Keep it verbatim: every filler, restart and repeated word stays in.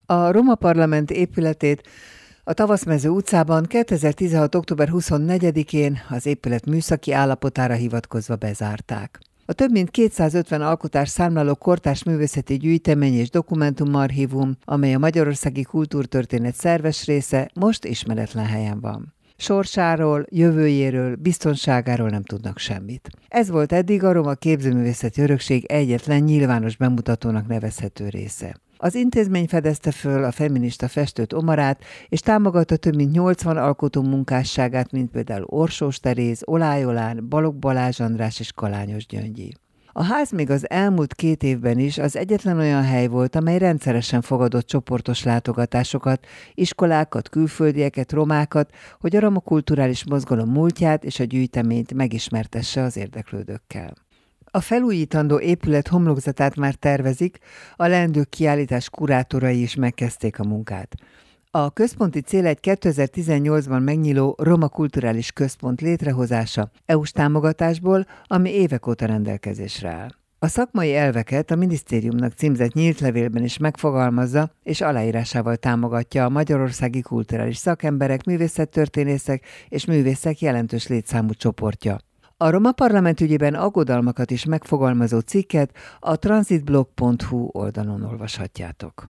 A Roma Parlament épületét a Tavaszmező utcában kétezer-tizenhat. október huszonnegyedikén az épület műszaki állapotára hivatkozva bezárták. A több mint kétszázötven alkotás számláló kortárs művészeti gyűjtemény és dokumentumarchívum, amely a magyarországi kultúrtörténet szerves része, most ismeretlen helyen van. Sorsáról, jövőjéről, biztonságáról nem tudnak semmit. Ez volt eddig a Roma Képzőművészeti Örökség egyetlen nyilvános bemutatónak nevezhető része. Az intézmény fedezte föl a feminista festőt Omarát, és támogatta több mint nyolcvan alkotó munkásságát, mint például Orsós Teréz, Olály Olán, Balogh Balázs András és Kalányos Gyöngyi. A ház még az elmúlt két évben is az egyetlen olyan hely volt, amely rendszeresen fogadott csoportos látogatásokat, iskolákat, külföldieket, romákat, hogy a roma kulturális mozgalom múltját és a gyűjteményt megismertesse az érdeklődőkkel. A felújítandó épület homlokzatát már tervezik, a leendő kiállítás kurátorai is megkezdték a munkát. A központi cél egy kétezer-tizennyolcban megnyíló Roma Kulturális Központ létrehozása é u-s támogatásból, ami évek óta rendelkezésre áll. A szakmai elveket a minisztériumnak címzett nyílt levélben is megfogalmazza, és aláírásával támogatja a magyarországi kulturális szakemberek, művészettörténészek és művészek jelentős létszámú csoportja. A Roma Parlament ügyében aggodalmakat is megfogalmazó cikket a transitblog pont hu oldalon olvashatjátok.